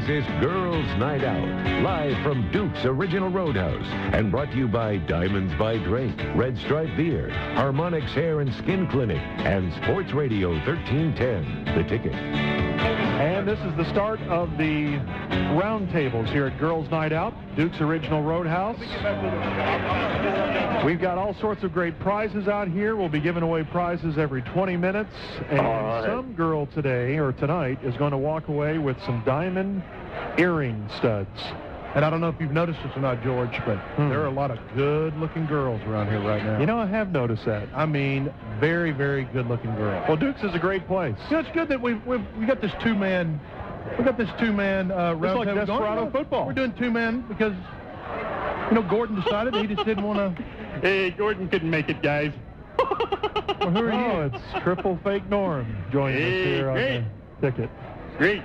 is Girls Night Out, live from Duke's Original Roadhouse, and brought to you by Diamonds by Drake, Red Stripe Beer, Harmonix Hair and Skin Clinic, and Sports Radio 1310. The Ticket. And this is the start of the roundtables here at Girls Night Out, Duke's Original Roadhouse. We've got all sorts of great prizes out here. We'll be giving away prizes every 20 minutes. And some girl today, or tonight, is going to walk away with some diamond earring studs. And I don't know if you've noticed this or not, George, but there are a lot of good-looking girls around here right now. You know, I have noticed that. I mean, very, very good-looking girls. Well, Duke's is a great place. You know, it's good that we got this two-man. We got this two-man round it's like table Desperado going. football. We're doing two-man because, you know, Gordon decided he just didn't want to. Hey, Gordon couldn't make it, guys. Well, who are you? It's Triple Fake Norm joining us here on the Ticket. Great.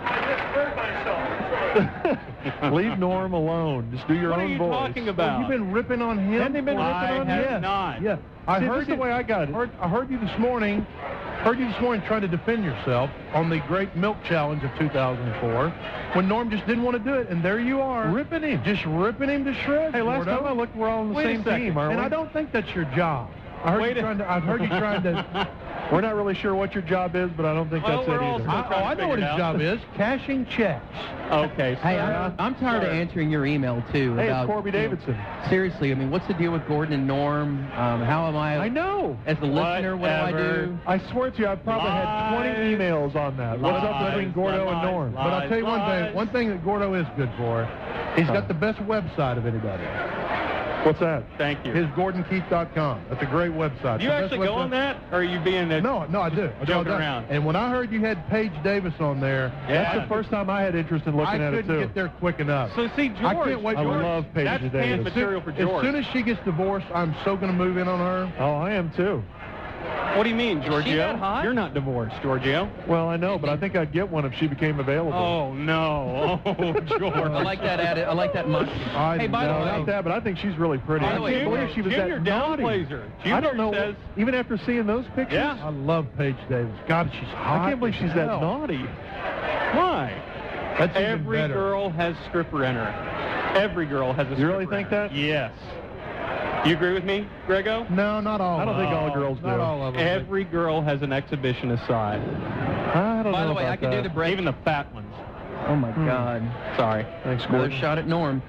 Leave Norm alone. Just do your own voice. What are you talking about? You've been ripping on him. Hadn't he been ripping on you? I have not. Yeah. I See, heard this is the way I got it. I heard you this morning. Trying to defend yourself on the Great Milk Challenge of 2004 when Norm just didn't want to do it, and there you are. Ripping him. Just ripping him to shreds. Hey, last time I looked, we're all on the same team, aren't we? And I don't think that's your job. I heard you trying to... We're not really sure what your job is, but I don't think that's it either. I know what his job is. Cashing checks. Okay. Hey, I'm tired of answering your email, too. Hey, about, it's Corby Davidson. Seriously, I mean, what's the deal with Gordon and Norm? How am I... I know. As a listener, what do I do? I swear to you, I probably had 20 emails on that. What's up between Gordo and Norm? But I'll tell you one thing. One thing that Gordo is good for, he's got the best website of anybody. What's that? Thank you. HisGordonKeith.com. That's a great website. Do you actually go on that, or are you being No, I do. joking around? And when I heard you had Paige Davis on there, that's the first time I had interest in looking at it, too. I couldn't get there quick enough. So, see, George, I can't wait. I love Paige that's Davis. material for George. As soon as she gets divorced, I'm so going to move in on her. Oh, I am, too. What do you mean, Giorgio? Is she that hot? You're not divorced, Giorgio. Well, I know, but I think I'd get one if she became available. Oh, no. Oh, George. I like that I like that much. Hey, by the No, way... not that, but I think she's really pretty. By the I way, can't believe she was Junior that naughty. downplays her. I don't know. Says, even after seeing those pictures? Yeah. I love Paige Davis. God, she's hot. I can't believe she's that naughty. Why? That's even Every better. girl has stripper in her. Every girl has a stripper. You really think that? Yes. You agree with me, Grego? No, not all. I don't think all girls do. Not all of them. Every girl has an exhibitionist side. I don't know By the way, about I can that. do the bread. Even the fat ones. Oh, my God. Sorry. Thanks, Another Gordon. shot at Norm.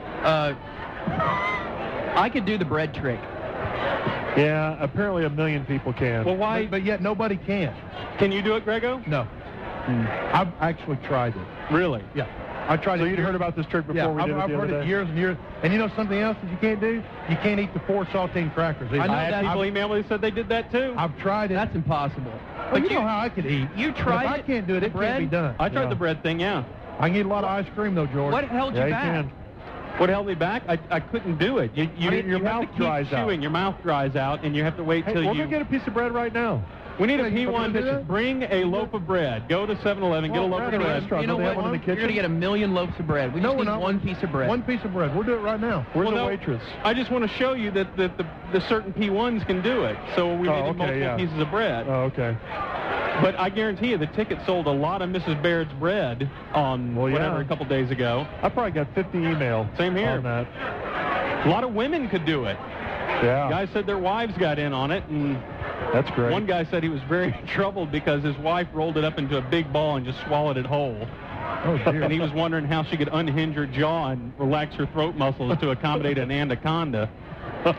I could do the bread trick. Yeah, apparently a million people can. Well, why? But yet nobody can. Can you do it, Grego? No. I've actually tried it. Really? Yeah. I tried So it. you'd heard about this trick before Yeah, we did I've it the heard other it day? years and years. And you know something else that you can't do? You can't eat the 4 saltine crackers either. I know I had that. people email me that said they did that too. I've tried it. That's impossible. Well, you know how I could eat. You But tried if I it, can't do it, the it can't bread? be done. I tried Yeah. the bread thing, yeah. I can eat a lot of ice cream, though, George. What held Yeah, you you back? can. What held me back? I couldn't do it. You Your have mouth to keep dries out. chewing. Your mouth dries out, and you have to wait Hey, till we're you... going to get a piece of bread right now. We need a Yeah, you P1 fucking do that that? bring a loaf of bread. Go to 7-Eleven, get a Well, loaf we're of at a bread. restaurant. You know Don't they have what? one in the You're going to kitchen? get a million loaves of bread. We No, just we're need not. one piece of bread. One piece of bread. We'll do it right now. Where's Well, the no, waitress? I just want to show you that the certain P1s can do it. So we needed multiple pieces of bread. Oh, okay. But I guarantee you the ticket sold a lot of Mrs. Baird's bread on a couple days ago. I probably got 50 email. Same here. On that. A lot of women could do it. Yeah. Guys said their wives got in on it, and That's great. one guy said he was very troubled because his wife rolled it up into a big ball and just swallowed it whole. Oh, dear. And he was wondering how she could unhinge her jaw and relax her throat muscles to accommodate an anaconda. Well,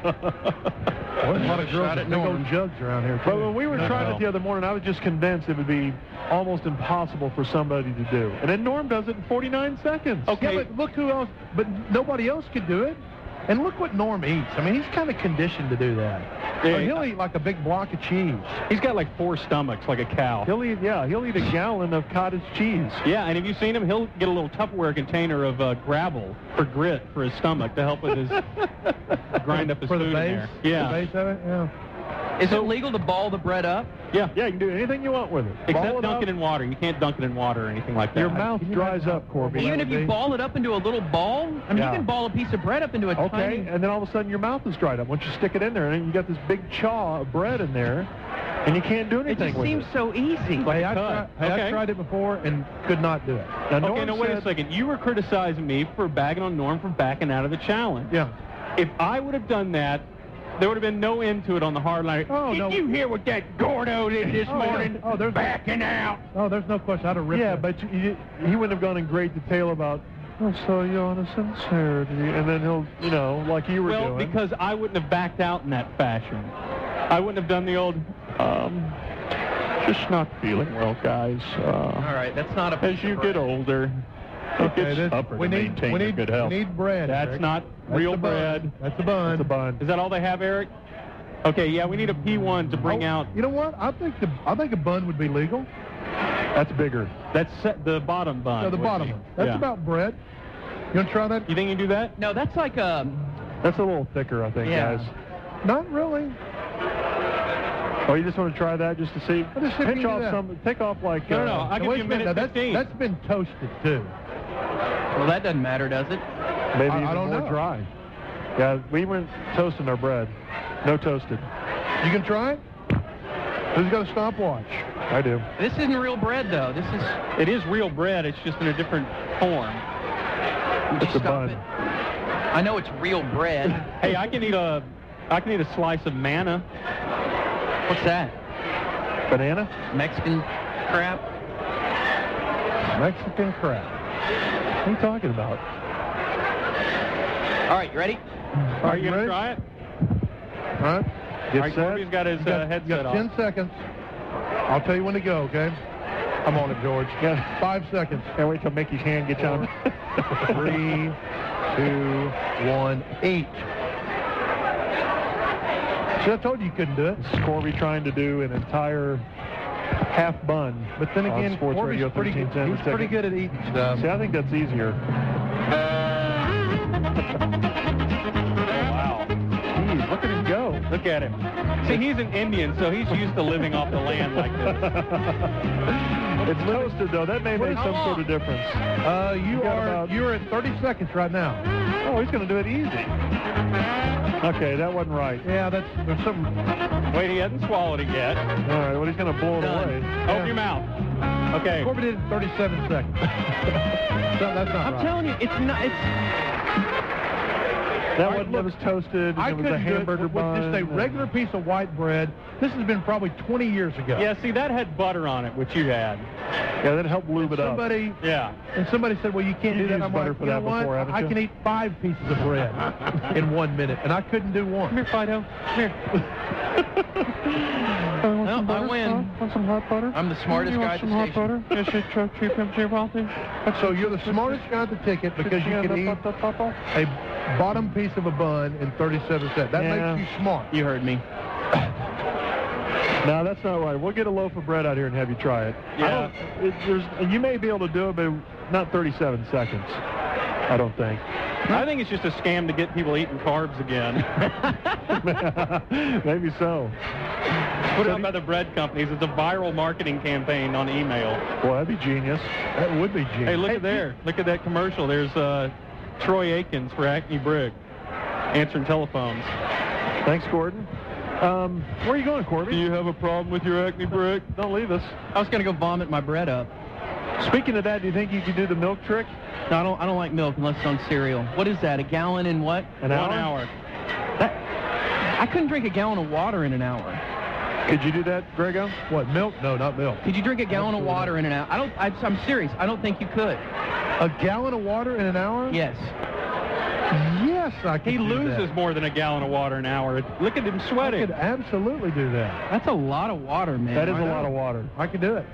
a lot of girls with big old jugs around here, too. But when we were trying it the other morning, I was just convinced it would be almost impossible for somebody to do. And then Norm does it in 49 seconds. Okay. Yeah, but look who else. But nobody else could do it. And look what Norm eats. I mean, he's kind of conditioned to do that. Yeah, He'll eat like a big block of cheese. He's got like 4 stomachs, like a cow. He'll eat a gallon of cottage cheese. Yeah, and have you seen him? He'll get a little Tupperware container of gravel for grit for his stomach to help with his grind up his For the food base? in there. Yeah. The base of it? Yeah. Is it legal to ball the bread up? Yeah. Yeah, you can do anything you want with it. Except Ball it dunk up. it in water. You can't dunk it in water or anything like that. Your mouth dries up, Corby. Even if you ball it up into a little ball? I mean, Yeah. you can ball a piece of bread up into a Okay, tiny... and then all of a sudden your mouth is dried up. Once you stick it in there, and you got this big chaw of bread in there, And you can't do It anything just with seems it. so easy. Hey, I Okay. tried it before and could not do it. Now, Okay, Norm now wait a said- second. You were criticizing me for bagging on Norm for backing out of the challenge. Yeah. If I would have done that, there would have been no end to it on the hard line. Oh, Did no. you hear what that Gordo did this Oh, yeah. morning? Oh, there's- backing out. Oh, there's no question. I'd have ripped Yeah, it. but he wouldn't have gone in great detail about, oh, so you're on a sincerity, and then he'll, you know, like you were Well, doing. because I wouldn't have backed out in that fashion. I wouldn't have done the old, just not feeling well, guys. All right, that's not a. As you get older, it gets tougher to maintain your good health. We need bread. That's Eric. not That's real the bun. bread. That's a bun. It's a bun. Is that all they have, Eric? Okay, yeah, we need a P1 to bring out. You know what? I think a bun would be legal. That's bigger. That's the bottom bun. So the would bottom be. one. That's Yeah. about bread. You want to try that? You think you can do that? No, that's like a. That's a little thicker, I think, Yeah. guys. Not really. Oh, you just want to try that just to see? I just think we Pinch can off do that. some, take off like... No, I'll Now, give wait you a minute. minute Now, 15. that's been toasted too. Well, that doesn't matter, does it? maybe I even don't more know. dry. Yeah, we went toasting our bread. No toasted. You can try it. Who's got a stopwatch? I do. This isn't real bread, though. This is. It is real bread. It's just in a different form. Would you It's a stop bun. it? I know it's real bread. Hey, I can eat a slice of manna. What's that? Banana? Mexican crap? Mexican crap. What are you talking about? All right, you ready? Are you ready? gonna try it? All right. Get All right, set. Corby's got his You got headset off. 10 seconds. I'll tell you when to go, okay? I'm on it, George. Yeah. 5 seconds. Can't wait till Mickey's hand gets on. 3, 2, 1, 8. See, I told you couldn't do it. This is Corby trying to do an entire half bun. But then on again, Sports Corby's Radio pretty good. 1310 He's pretty good at eating stuff. See, I think that's easier. Wow. Jeez, look at him go. Look at him. See, he's an Indian, so he's used to living off the land like this. It's toasted, though. That may make some sort of difference. You're at 30 seconds right now. Oh, he's going to do it easy. Okay, that wasn't right. Yeah, there's something. Wait, he hasn't swallowed it yet. All right, well, he's going to blow it Done. away. Open your mouth. Okay. Corby did it in 37 seconds. That's not I'm right. telling you, it's not. It's. That All right, one look, was toasted. I It was a couldn't do it hamburger with bun. just a regular piece of white bread. This has been probably 20 years ago. Yeah, see, that had butter on it, which you had. Yeah, that helped lube it up. Somebody Yeah. said, well, you can't You do that. used I'm butter like, for you that know what? before, haven't I you? can eat 5 pieces of bread in 1 minute, and I couldn't do one. Come here, Fido. Come here. No, I win. Want some hot butter? I'm the smartest guy at the station. So you're the smartest guy at the ticket because you can eat a bottom piece of a bun in 37 seconds. That Yeah. makes you smart. You heard me. No, that's not right. We'll get a loaf of bread out here and have you try it. Yeah. You may be able to do it, but not 37 seconds. I don't think. I think it's just a scam to get people eating carbs again. Maybe so. Put it out by the bread companies. It's a viral marketing campaign on email. Boy, that'd be genius. That would be genius. Hey, look at there. Look at that commercial. There's Troy Aikens for Acme Brick answering telephones. Thanks, Gordon. Where are you going, Corby? Do you have a problem with your Acme Brick? Don't leave us. I was gonna go vomit my bread up. Speaking of that, do you think you could do the milk trick? No, I don't like milk unless it's on cereal. What is that? A gallon in what? An 1 hour? hour. I couldn't drink a gallon of water in an hour. Could you do that, Grego? What, milk? No, not milk. Could you drink a gallon of water in an hour? I'm serious. I don't think you could. A gallon of water in an hour? Yes. Yes, I could He do loses that. more than a gallon of water an hour. Look at him I sweating. could absolutely do that. That's a lot of water, man. That is I a know. lot of water. I could do it.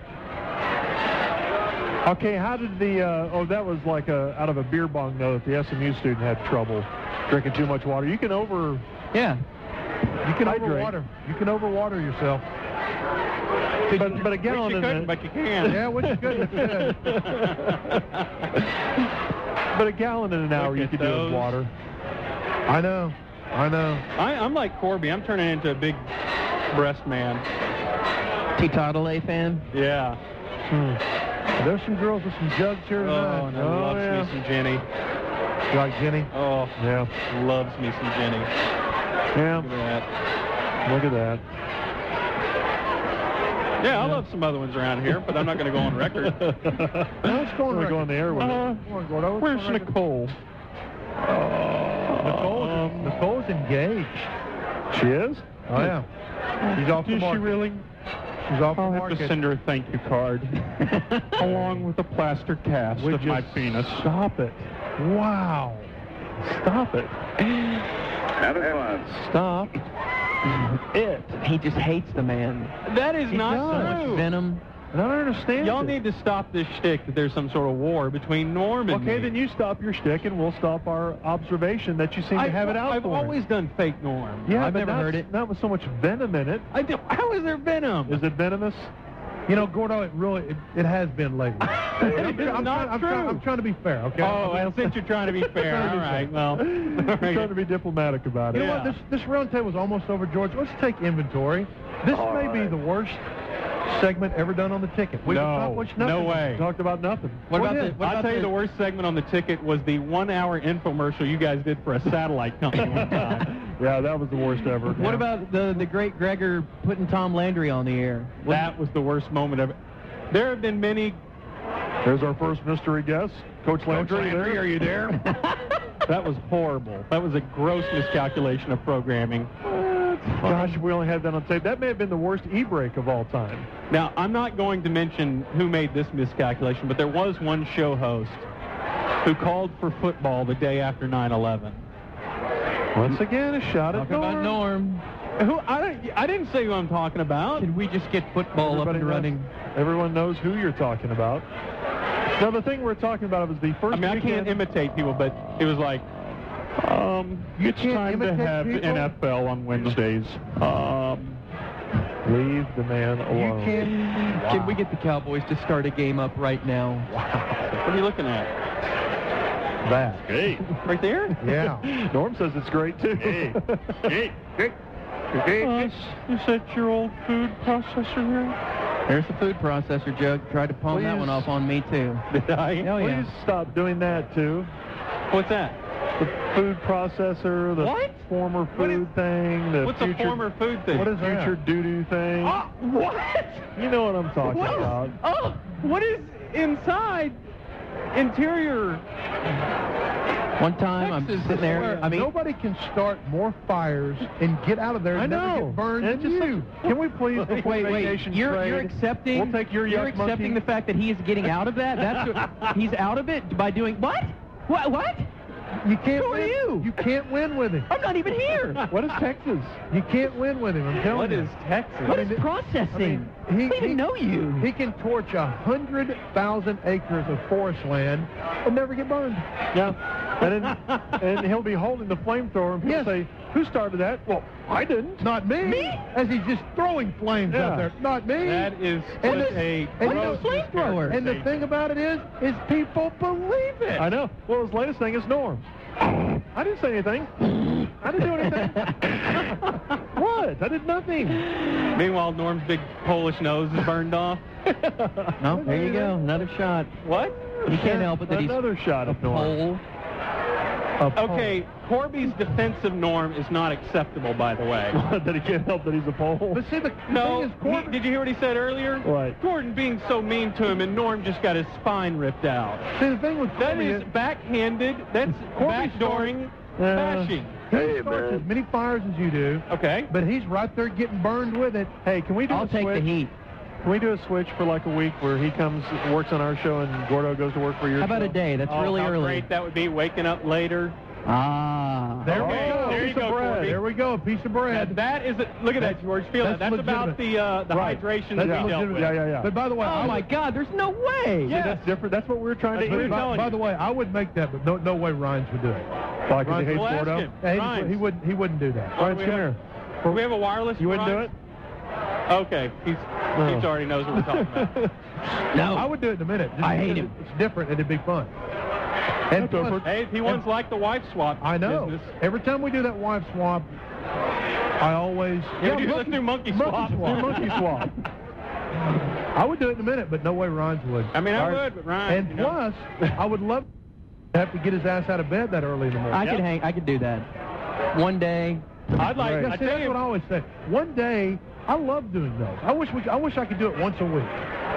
Okay, how did the, that was like out of a beer bong note. The SMU student had trouble drinking too much water. You can Yeah. You can Hydrate. overwater. You can overwater yourself. but a gallon you in couldn't, it. but you can. Yeah, which you couldn't. But a gallon in an hour Look you at could do those. with water. I know. I'm like Corby. I'm turning into a big breast man. Teetotaler fan? Yeah. There's some girls with some jugs here Oh, tonight. and I loves yeah. me some Jenny. You like Jenny? Oh, Yeah. loves me some Jenny. Yeah. Look at that. Look at that. Yeah, I love some other ones around here, but I'm not going to go on record. Let's go We're going on the air with it. Come on, Gordo. Where's Nicole? Nicole's engaged. She is? Oh, yeah. She's off the Is she market. really? She's off the I'll have market. to send her a thank you card, along with a plaster cast of my penis. Stop it. Wow. Stop it. Having fun. Stop it. He just hates the man. That is So not much true. venom. I don't understand Y'all it. need to stop this shtick that there's some sort of war between Norm and Okay, me. then you stop your shtick, and we'll stop our observation that you seem to have it out I've for. always done fake Norm. Yeah, I've but never not- heard it. Not with so much venom in it. How is there venom? Is it venomous? You know, Gordo, it has been lately. It's not true. I'm trying to be fair, okay? Oh, well, since you're trying to be fair, all right, well. I'm trying to be diplomatic about it. You know what? This round table's almost over, George. Let's take inventory. This may be the worst segment ever done on the ticket. We've accomplished nothing. No way. Talked about nothing. What about is? the? I'll tell you the worst segment on the ticket was the 1-hour infomercial you guys did for a satellite company one time. Yeah, that was the worst ever. What about the great Gregor putting Tom Landry on the air? That was the worst moment ever. There have been many. There's our first mystery guest. Coach Landry, are you there? That was horrible. That was a gross miscalculation of programming. Gosh, we only had that on tape. That may have been the worst e-break of all time. Now, I'm not going to mention who made this miscalculation, but there was one show host who called for football the day after 9/11. Once again, a shot at Talk about Norm. I didn't say who I'm talking about. Can we just get football Everybody up and knows- running? Everyone knows who you're talking about. Now, the thing we're talking about was the first I mean, I can't weekend- imitate people, but it was like, You it's can't time to imitate have people? NFL on Wednesdays. Leave the man alone. Can we get the Cowboys to start a game up right now? What are you looking at? That. Hey. Right there? Yeah. Norm says it's great, too. Hey. Is that your old food processor here? There's the food processor, Jug. Tried to palm that Please. one off on me, too. Did I? Hell yeah. Please stop doing that, too. What's that? The food processor, the What? former What is- food thing, the What's future, a former food thing? What is that? future doo-doo thing. What? You know what I'm talking What is, about. what is inside interior? One time, I'm Texas sitting there. is I mean, Nobody can start more fires and get out of there I and never know. get burned And than just you. can we please before wait. vacation You're trade, accepting. We'll take your You're yuck accepting monkey. the fact that he is getting out of that. That's what, he's out of it by doing what? What? You can't Who are win. you? You can't win with him. I'm not even here. What is Texas? You can't win with him. I'm telling What you. is Texas? What is processing? I don't even know you. He can torch 100,000 acres of forest land and never get burned. Yeah. And he'll be holding the flamethrower, and people Yes. say, "Who started that?" Well, I didn't. Not me. Me? As he's just throwing flames Yeah. out there. Not me. That is And just the- a and gross the flamethrower. And the thing about it is people believe it. I know. Well, his latest thing is Norm. I didn't say anything. I didn't do anything. What? I did nothing. Meanwhile, Norm's big Polish nose is burned off. No, there you go. Another shot. What? You can't help it that he's Another shot of Norm. pole. A pole. Okay, Corby's defensive Norm is not acceptable, by the way. That he can't help that he's a pole. But see, the No, thing is, Corbin, did you hear what he said earlier? What? Gordon being so mean to him, and Norm just got his spine ripped out. see, the thing with That Corby is backhanded. That's Corby backdooring, Yeah. bashing. he starts as many fires as you do, Okay. but he's right there getting burned with it. Hey, can we do I'll a take switch? the heat. Can we do a switch for like a week where he comes, works on our show, and Gordo goes to work for your How about show? a day? That's Oh, really how early. great that would be, waking up later. Ah. There Okay, we go. there you Piece of go, bread. Corby. There we go. A piece of Now, bread. that is, look at that, George. Feel That's that. That's about legitimate. the Right. hydration That's that we dealt legitimate. with. Yeah. But by the way, Oh my God! There's no way. See, that's different. That's what we're trying That's to what hear. we're telling by you. the way, I would make that, but no way Ryan's would do it. Why, 'cause he hates Well, ask Gordo? him. Yeah, Ryan, he wouldn't do that. Ryan, we come have- here. Do we have a wireless? You wouldn't do Ryan? it? Okay. He already knows what we're talking about. No. I would do it in a minute. Just I hate because him. It's different and it'd be fun. And That's over. plus, Hey, he wants like the wife swap I know. business. Every time we do that wife swap, I always... Yeah, let's do monkey swap. Do monkey swap. I would do it in a minute, but no way Ryan's would. I mean, I All right. would, but Ryan, And you know. plus, I would love to have to get his ass out of bed that early in the morning. I could do that. One day. I'd like, Yeah, I see, tell that's what I you, always say. One day, I love doing those. I wish I could do it once a week.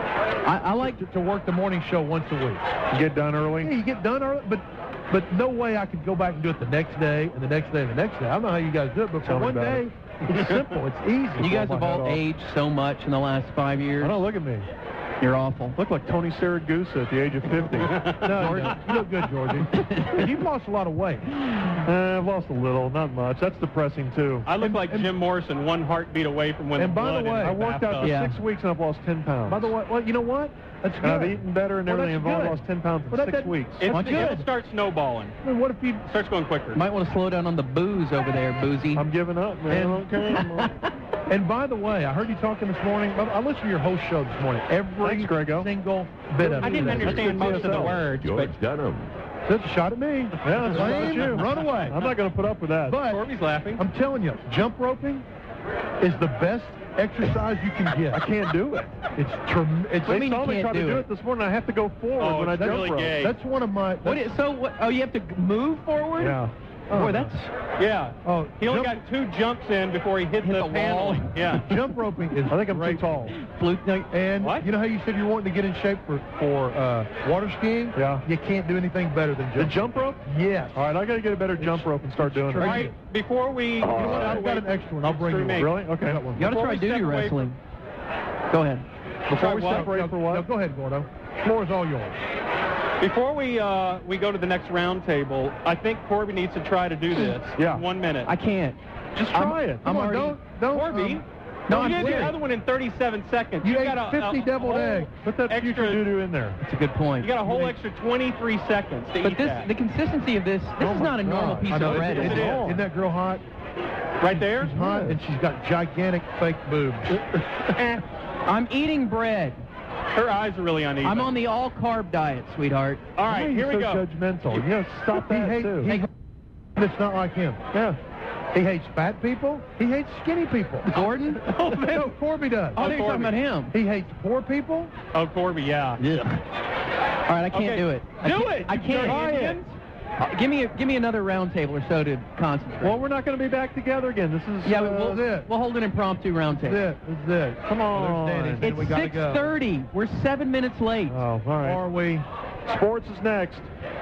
I like to work the morning show once a week. Get done early? Yeah, you get done early, but no way I could go back and do it the next day and the next day and the next day. I don't know how you guys do it, but for one day, it's simple. It's easy. You guys have all aged so much in the last 5 years. I don't look at me. You're awful. Look like Tony Saragusa at the age of 50. No, you look good, Georgie. And you've lost a lot of weight. I've lost a little, not much. That's depressing, too. I look like Jim Morrison, one heartbeat away from when and the by blood the way, in I the worked out for bathtub. 6 weeks and I've lost 10 pounds. By the way, well, you know what? That's good. I've eaten better and everything. I've only lost 10 pounds in 6 weeks. It'll start snowballing. I mean, what if you Starts going quicker. Might want to slow down on the booze over there, Boozy. I'm giving up, man. Okay. And by the way, I heard you talking this morning. I listened to your host show this morning. Every Thanks, Grego. single bit of it. I didn't understand most of the words, George but Dunham. That's a shot at me. Yeah, that's about Lane, you. run away. I'm not going to put up with that. But Corby's laughing. I'm telling you, jump roping is the best exercise you can get. I can't do it. It's They saw me try to do it this morning. I have to go forward when I it's jump really rope. gay. That's one of my. What is, so, what, oh, you have to move forward? Yeah. Boy, that's... Yeah. Oh, He only got 2 jumps in before he hit the the wall. paneling. Yeah. Jump roping is. I think I'm great. too tall. And What? you know how you said you're wanting to get in shape for water skiing? Yeah. You can't do anything better than The jump. jump rope? Yes. All right, I got to get a better jump rope and start doing it. All right, before we... You know what? I've got an extra one. I'll bring you one. Really? Okay. I got one. You got to Before try we step duty away wrestling. Go ahead. Before we what? separate for what? No, go ahead, Gordo. Floor is all yours. Before we go to the next round table, I think Corby needs to try to do this Yeah. in 1 minute. I can't. Just try it. Come on, already- don't. Corby, No, you I'm did the kidding. other one in 37 seconds. You You've ate got a 50 deviled whole eggs. Put that future extra- doo-doo in there. That's a good point. You got a whole extra 23 seconds to But eat this, that. the consistency of this is not a normal piece I know, of bread. Isn't, Yes, it is. isn't that girl hot? Right there? She's hot, and she's got gigantic fake boobs. I'm eating bread. Her eyes are really uneven. I'm on the all-carb diet, sweetheart. All Why are right, you here we so go. judgmental. You know, stop that, too. It's not like him. Yeah. He hates fat people. He hates skinny people. Gordon? No, Corby does. Oh, I think you're talking about him. He hates poor people. Oh, Corby, yeah. All right, I can't Okay, do it. do it, I you can't. dirty Indians. Give me another round table or so to concentrate. Well, we're not going to be back together again. This is... yeah, it. we'll hold an impromptu round This table. is it. This is it. Come on. Well, there's Danny, It's we gotta go. 6:30. We're 7 minutes late. Oh, all right. Are we? Sports is next.